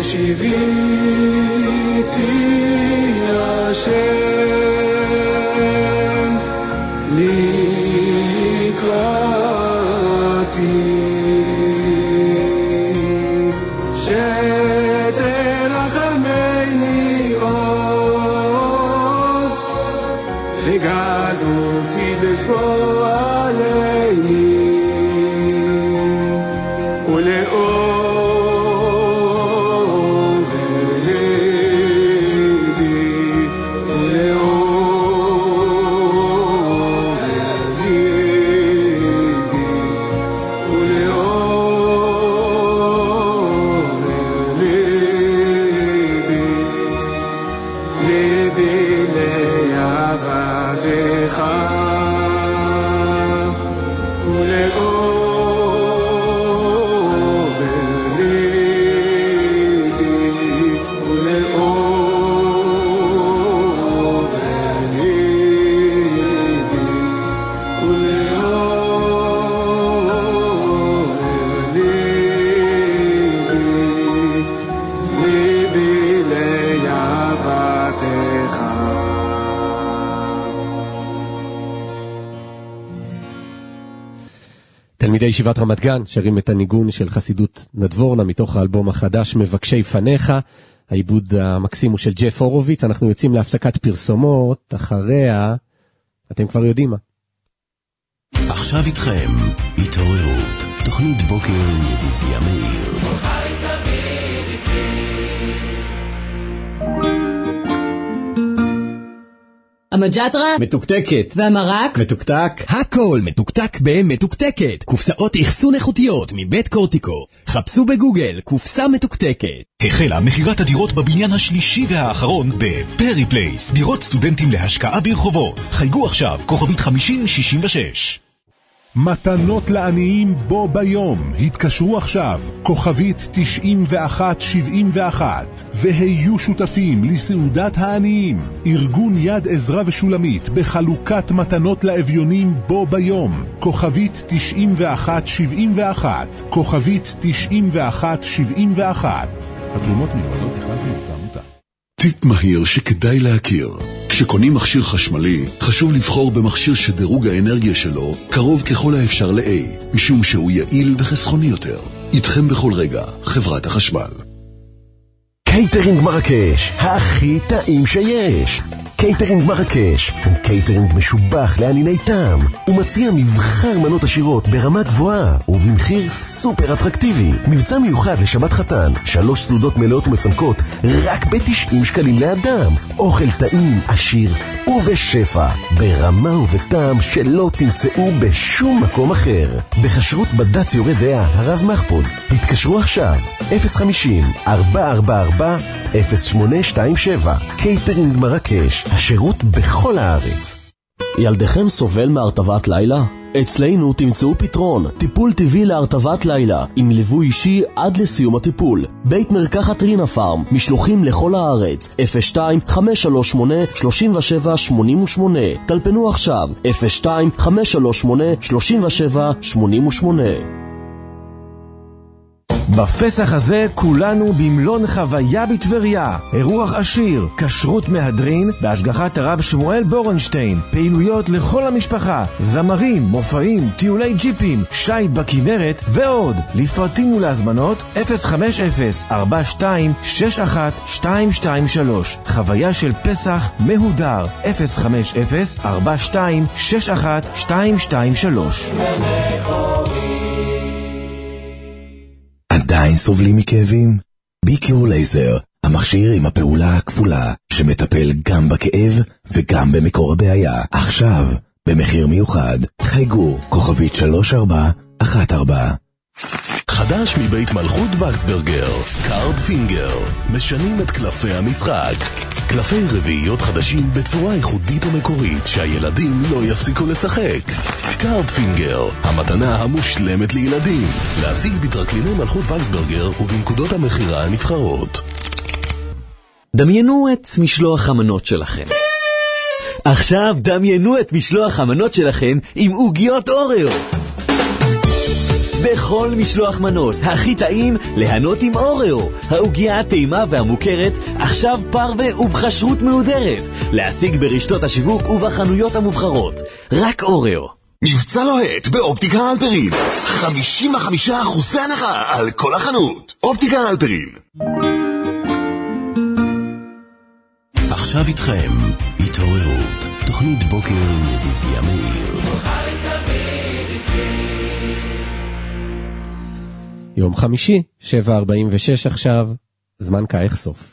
ושיביתי השם לקראתי שתרחמני עוד לגדותי לגואלני תלמידי ישיבת רמת גן שרים את הניגון של חסידות נדבורנה מתוך האלבום החדש מבקשי פניך. העיבוד המקסים הוא של ג'ף הורוביץ. אנחנו יוצאים להפסקת פרסומות, אחריה אתם כבר יודעים מה. עכשיו איתכם התעוררות, תוכנית בוקר עם ידידיה מאיר. המג'טרה מתוקתקת והמרק מתוקתק, הכל מתוקתק במתוקתקת. קופסאות אחסון איכותיות מבית קורטיקו, חפשו בגוגל קופסה מתוקתקת. החלה מחירת הדירות בבניין השלישי והאחרון בפרי פלייס, דירות סטודנטים להשקעה ברחובות. חייגו עכשיו כוכבית חמישים שישים ושש. מתנות לעניים בו ביום, התקשרו עכשיו, כוכבית תשעים ואחת שבעים ואחת, והיו שותפים לסעודת העניים. ארגון יד עזרא ושולמית בחלוקת מתנות לאביונים בו ביום, כוכבית תשעים ואחת שבעים ואחת, כוכבית תשעים ואחת שבעים ואחת. התרומות מיועדות אחד מאותה עמותה. טיפ מהיר שכדאי להכיר. כשקונים מכשיר חשמלי, חשוב לבחור במכשיר שדירוג האנרגיה שלו קרוב ככל האפשר ל-A, משום שהוא יעיל וחסכוני יותר. איתכם בכל רגע, חברת החשמל. קייטרינג מרקש, הכי טעים שיש. קייטרינג מרקש הוא קייטרינג משובח לענייני טעם. הוא מציע מבחר מנות עשירות ברמה גבוהה ובמחיר סופר אטרקטיבי. מבצע מיוחד לשבת חתן, שלוש סעודות מלאות ומפנקות רק ב-תשעים שקלים לאדם. אוכל טעים, עשיר ובשפע, ברמה ובטעם שלא תמצאו בשום מקום אחר. בחשרות בד"ץ יורה דעה הרב מחפוד. התקשרו עכשיו אפס חמישים ארבע ארבע ארבע אפס שמונה שתיים שבע. קייטרינג מרקש, השירות בכל הארץ. ילדכם סובל מהרטבת לילה? אצלנו תמצאו פתרון, טיפול טבעי להרטבת לילה, עם ליווי אישי עד לסיום הטיפול. בית מרקחת רינה פארם, משלוחים לכל הארץ, אפס שתיים חמש שלוש שמונה שלושים ושבע שמונים ושמונה. טלפנו עכשיו, אפס שתיים חמש שלוש שמונה שלושים ושבע שמונים ושמונה. בפסח הזה כולנו במלון חוויה בטבריה. אירוח עשיר, כשרות מהדרין, בהשגחת הרב שמואל בורנשטיין. פעילויות לכל המשפחה, זמרים, מופעים, טיולי ג'יפים, שייט בכנרת ועוד. לפרטים ולהזמנות אפס חמש אפס ארבע שתיים שש אחת שתיים שתיים שלוש. חוויה של פסח מהודר אפס חמש אפס ארבע שתיים שש אחת שתיים שתיים שלוש. עדיין סובלים מכאבים? ביקיור לייזר, המכשיר עם הפעולה הכפולה, שמטפל גם בכאב וגם במקור הבעיה. עכשיו, במחיר מיוחד, חייגו כוכבית שלוש ארבע אחת ארבע. חדש מבית מלכות וקסברגר, קארד פינגר, משנים את קלפי המשחק. קלפי רביעיות חדשים בצורה ייחודית ומקורית שהילדים לא יפסיקו לשחק. קארד פינגר, המתנה המושלמת לילדים. להשיג בטרקליני מלכות וקסברגר ובנקודות המחירה הנבחרות. דמיינו את משלוח המנות שלכם. עכשיו דמיינו את משלוח המנות שלכם עם עוגיות אוריו. בכל משלוח מנות, הכי טעים, ליהנות עם אוריו. העוגיה הטעימה והמוכרת, עכשיו פרווה ובחשרות מהודרת. להשיג ברשתות השיווק ובחנויות המובחרות. רק אוריו. מבצע לוהט באופטיקה הלפרין. חמישים וחמישה אחוז הנחה על כל החנות. אופטיקה הלפרין. עכשיו איתכם, התעוררות, תוכנית בוקר עם ידידיה מאיר. יום חמישי, שבע ארבעים ושש עכשיו, זמן כאך סוף.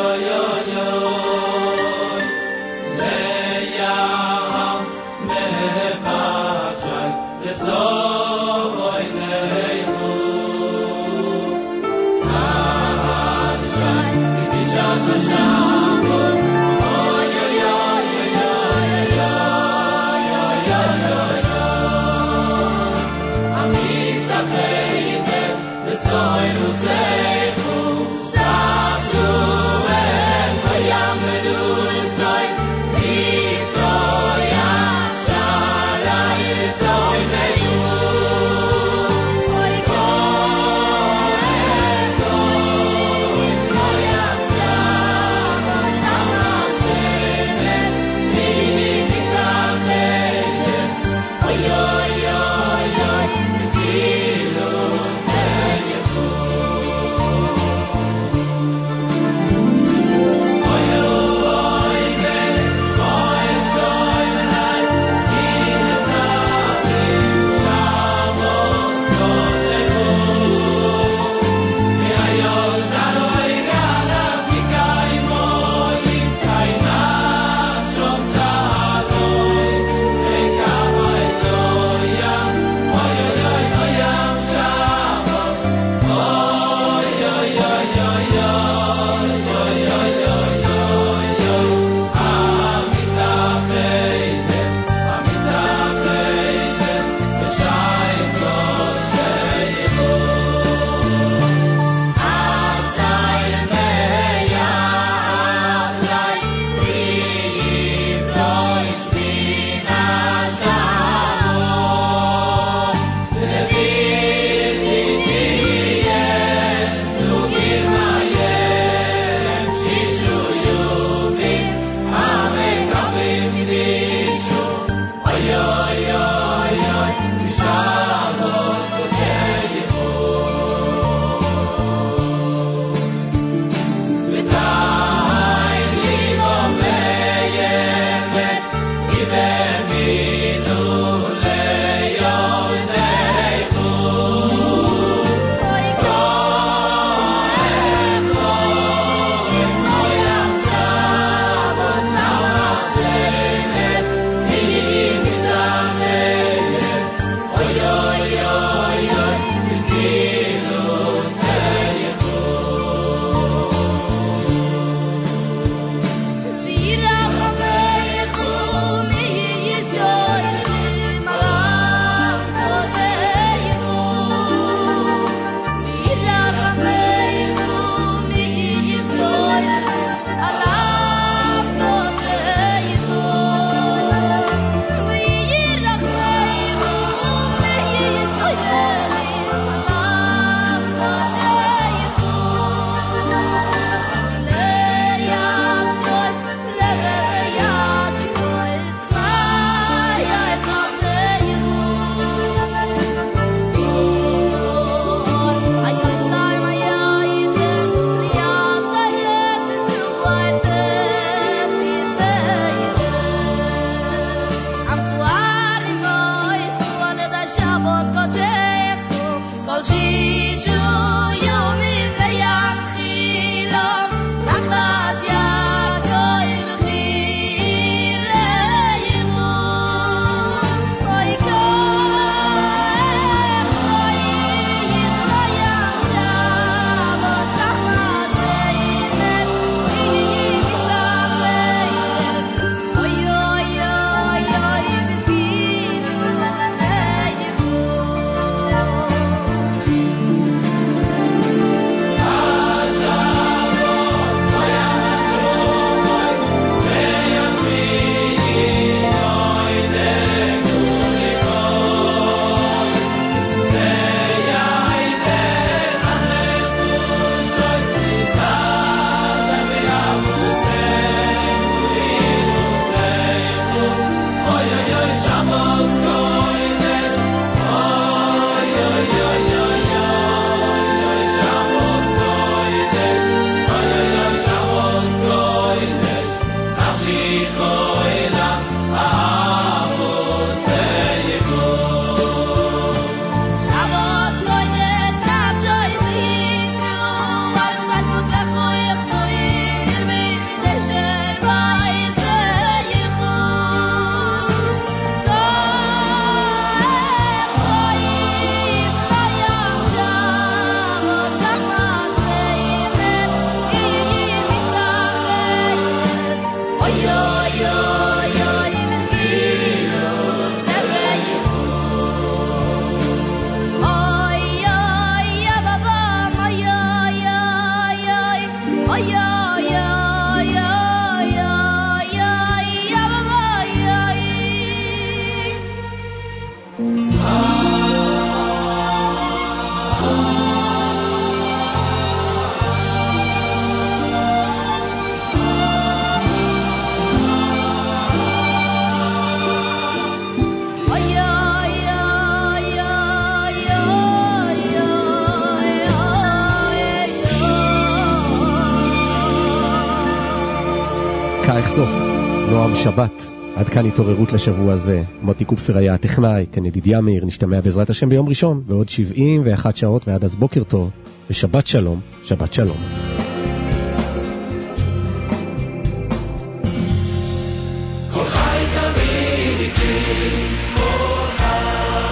Man מלכה יחשוף, נועם שבת. עד כאן התעוררות לשבוע הזה. מוטי קופפר היה הטכנאי, כאן ידידיה מאיר. נשתמע בעזרת השם ביום ראשון, בעוד שבעים ואחת שעות, ועד אז בוקר טוב, ושבת שלום, שבת שלום. כל חי תמיד איתי, כל חי.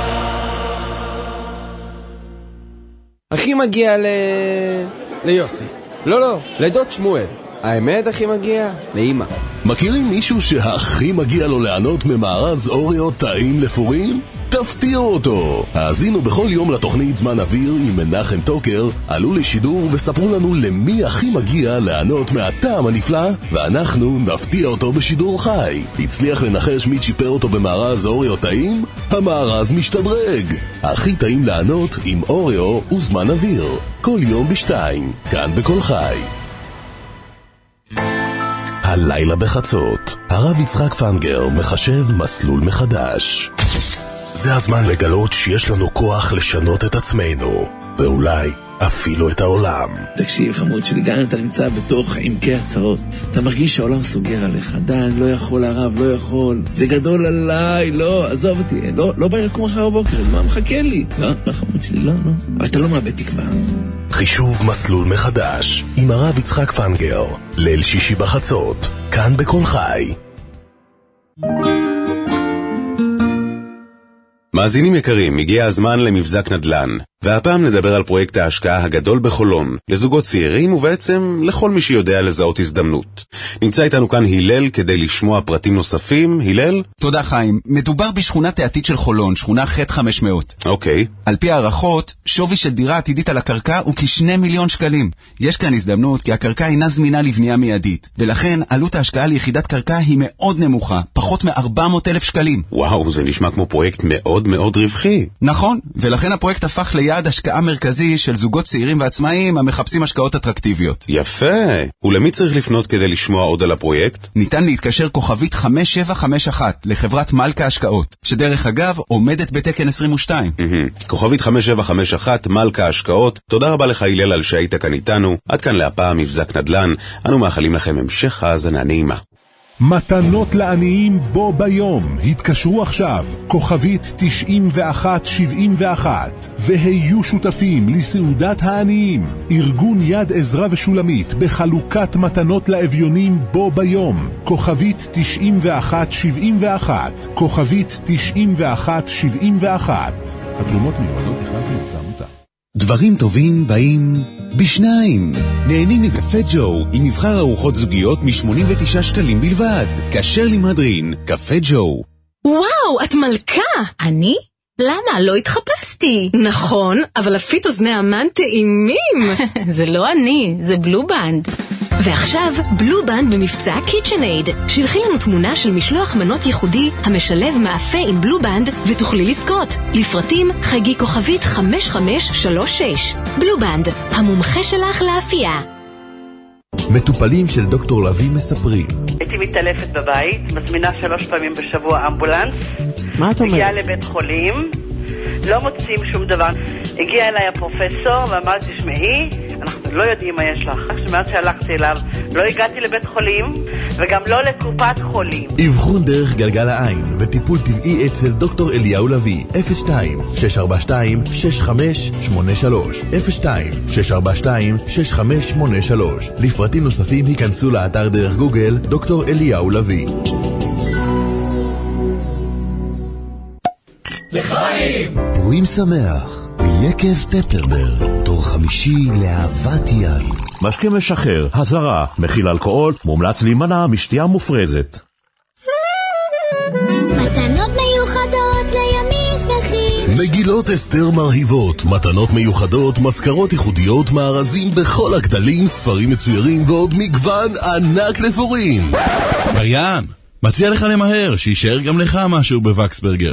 אחי מגיע ל... ליוסי. לא, לא, לדוד שמואל. האמת, אחי מגיע לאמא. מכירים מישהו שהכי מגיע לו לענות ממארז אוריו טעים לפורים? תפתיעו אותו! האזינו בכל יום לתוכנית זמן אוויר עם מנחם טוקר, עלו לשידור וספרו לנו למי הכי מגיע לענות מהטעם הנפלא, ואנחנו נפתיע אותו בשידור חי. הצליח לנחש מי צ'יפר אותו במארז אוריו טעים? המארז משתדרג! הכי טעים לענות עם אוריו וזמן אוויר. כל יום בשתיים, כאן בכל חי. הלילה בחצות, הרב יצחק פנגר מחשב מסלול מחדש. זה הזמן לגלות שיש לנו כוח לשנות את עצמנו, ואולי אפילו את העולם. תקשיב חמוד שלי, גם אתה נמצא בתוך עמקי הצרות, אתה מרגיש שהעולם סוגר עליך. די, לא יכול הרב, לא יכול, זה גדול עליי, לא, עזוב אותי, לא, לא בא לקום אחר הבוקר, מה מחכה לי? לא, לא חמוד שלי, לא, לא, אבל אתה לא מאבד תקווה. חישוב מסלול מחדש עם הרב יצחק פנגר, ליל שישי בחצות, כאן בכל חי. מאזינים יקרים, הגיע הזמן למבזק נדל"ן, והפעם נדבר על פרויקט ההשקעה הגדול בחולון, לזוגות צעירים ובעצם לכל מי שיודע לזהות הזדמנות. נמצא איתנו כאן הלל כדי לשמוע פרטים נוספים. הלל? תודה חיים. מדובר בשכונת העתיד של חולון, שכונה ח' חמש מאות. אוקיי. על פי הערכות, שווי של דירה עתידית על הקרקע הוא כשני מיליון שקלים. יש כאן הזדמנות כי הקרקע אינה זמינה לבנייה מיידית, ולכן עלות ההשקעה ליחידת קרקע היא מאוד נמוכה, פחות מ-ארבע מאות אלף שקלים. וואו, זה נשמע כמו פרויקט מאוד מאוד רווחי. נכון, ולכן הפרויקט הפך ליעד השקעה מרכזי של זוגות צעירים ועצמאים המחפשים השקעות אטרקטיביות. יפה. ולמי צריך לפנות כדי לשמוע עוד על הפרויקט? ניתן להתקשר כוכבית חמש שבע חמש אחת לחברת מלכה השקעות, שדרך אגב עומדת בתקן עשרים ושתיים. כוכבית חמש שבע חמש אחת מלכה השקעות. תודה רבה לך הלל על שהיית כאן איתנו. עד כאן להפעם מבזק נדל"ן. אנו מאחלים לכם המשך האזנה נעימה. מתנות לעניים בו ביום. התקשרו עכשיו, כוכבית תשעים ואחת שבעים ואחת, והיו שותפים לסעודת העניים. ארגון יד עזרא ושולמית בחלוקת מתנות לאביונים בו ביום. כוכבית תשעים ואחת שבעים ואחת, כוכבית תשעים ואחת שבעים ואחת. התרומות מיועדות תכננתם אותם אותה. דברים טובים באים בשניים. נהנים מקפה ג'ו עם מבחר ארוחות זוגיות מ-שמונים ותשעה שקלים בלבד. כשר למהדרין, קפה ג'ו. וואו, את מלכה! אני? למה? לא התחפשתי. נכון, אבל לפית אוזני המן טעימים. זה לא אני, זה בלובנד. ועכשיו, בלובנד במבצע קיצ'נייד. שלחי לנו תמונה של משלוח מנות ייחודי המשלב מאפה עם בלובנד ותוכלי לזכות. לפרטים חגי כוכבית חמש חמש שלוש שש. בלובנד, המומחה שלך לאפייה. מטופלים של דוקטור לוי מספרים. הייתי מתעלפת בבית, מזמינה שלוש פעמים בשבוע אמבולנס. מה את אומרת? הגיעה לבית חולים, לא מוצאים שום דבר. הגיע אליי הפרופסור ואמר, תשמעי, אנחנו לא יודעים מה יש לך. שמעת שהלכתי אליו, לא הגעתי לבית חולים וגם לא לקופת חולים. אבחון דרך גלגל העין וטיפול טבעי אצל דוקטור אליהו לוי. אפס שתיים שש ארבע שתיים שש חמש שמונה שלוש אפס שתיים שש ארבע שתיים שש חמש שמונה שלוש. לפרטים נוספים היכנסו לאתר דרך גוגל דוקטור אליהו לוי. לחיים! פורים שמח מיקב טפלברג, תור חמישי לאהבת יין. משקה משחרר, הזרה, מכיל אלכוהול, מומלץ להימנע משתייה מופרזת. מתנות מיוחדות לימים שמחים. מגילות אסתר מרהיבות, מתנות מיוחדות, מזכרות ייחודיות, מארזים בכל הגדלים, ספרים מצוירים ועוד מגוון ענק לפורים. קריין, מציע לך למהר, שישאר גם לך משהו בווקסברגר.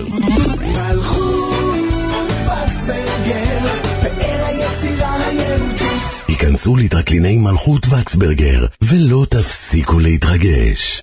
היכנסו לטרקליני מלכות וקסברגר ולא תפסיקו להתרגש.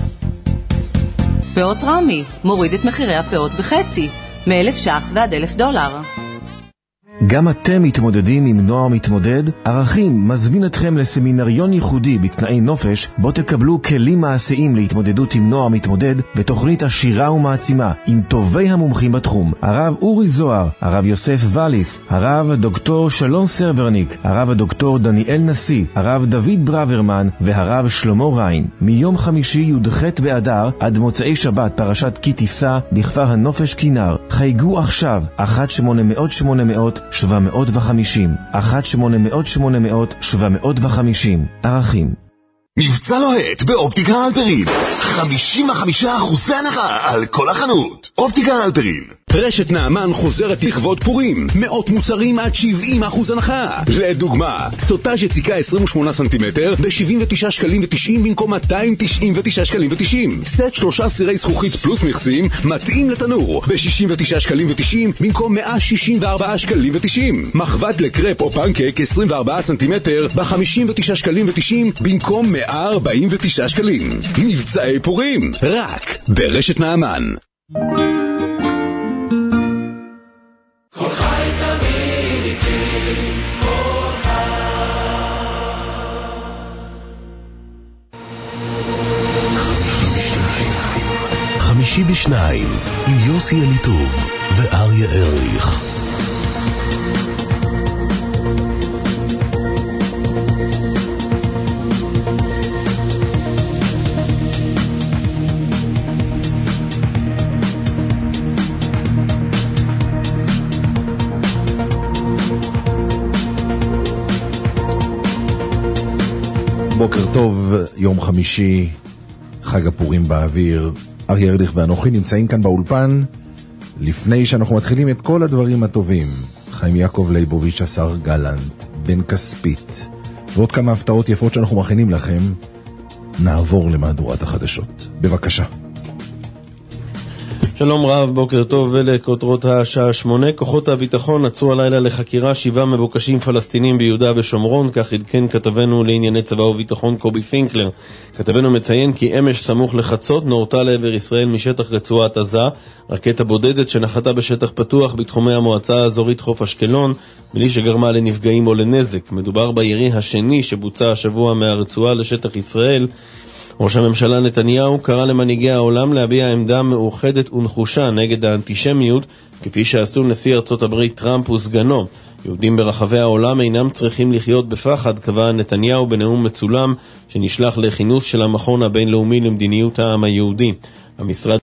פאות רמי מוריד את מחירי הפאות בחצי, מאלף שח ועד אלף דולר. גם אתם מתמודדים עם נוער מתמודד? ערכים מזמין אתכם לסמינריון ייחודי בתנאי נופש, בו תקבלו כלים מעשיים להתמודדות עם נוער מתמודד ותוכנית עשירה ומעצימה עם טובי המומחים בתחום. הרב אורי זוהר, הרב יוסף וליס, הרב דוקטור שלום סרברניק, הרב דוקטור דניאל נשיא, הרב דוד ברוורמן והרב שלמה ריין. מיום חמישי י"ח באדר עד מוצאי שבת פרשת כי תישא בכפר הנופש כינר. חייגו עכשיו אחת שמונה מאות שמונה מאות שבע מאות וחמישים אחת שמונה מאות שמונה מאות שבע מאות וחמישים. ערכים. מבצע לוהט באופטיקה אלפרין, חמישים וחמישה אחוזי הנחה על כל החנות. אופטיקה אלפרין. רשת נעמן חוזרת לכבוד פורים, מאות מוצרים עד שבעים אחוז הנחה. לדוגמה, סוטאז' יציקה עשרים ושמונה סנטימטר ב-שבעים ותשעה שקלים ותשעים במקום מאתיים תשעים ותשעה שקלים ותשעים. סט שלושה סירי זכוכית פלוס מכסים מתאים לתנור ב-שישים ותשעה שקלים ותשעים במקום מאה שישים וארבעה שקלים ותשעים. מחבת לקרפ או פנקק עשרים וארבעה סנטימטר ב-חמישים ותשעה שקלים ותשעים במקום מאה ארבעים ותשעה שקלים. מבצעי פורים רק ברשת נעמן. כל חי תמיד איתי, כל חי. חמישי בשניים עם יוסי אליטוב ואריה ארליך. בוקר טוב, יום חמישי, חג הפורים באוויר. אריה ארליך ואנוכי נמצאים כאן באולפן לפני שאנחנו מתחילים את כל הדברים הטובים. חיים יעקב ליבוביץ', השר גלנט, בן כספית ועוד כמה הפתעות יפות שאנחנו מכינים לכם. נעבור למהדורת החדשות, בבקשה. שלום רב, בוקר טוב, אלה כותרות השעה שמונה. כוחות הביטחון עצרו הלילה לחקירה שבעה מבוקשים פלסטינים ביהודה ושומרון, כך עדכן כתבנו לענייני צבא וביטחון קובי פינקלר. כתבנו מציין כי אמש סמוך לחצות נורתה לעבר ישראל משטח רצועת עזה רקטה בודדת שנחתה בשטח פתוח בתחומי המועצה האזורית חוף אשקלון בלי שגרמה לנפגעים או לנזק. מדובר בירי השני שבוצע השבוע מהרצועה לשטח ישראל. ראש הממשלה נתניהו קרא למנהיגי העולם להביע עמדה מאוחדת ונחושה נגד האנטישמיות, כפי שעשו נשיא ארצות הברית טראמפ וסגנו. יהודים ברחבי העולם אינם צריכים לחיות בפחד, קבע נתניהו בנאום מצולם שנשלח לכינוס של המכון הבינלאומי למדיניות העם היהודי. המשרד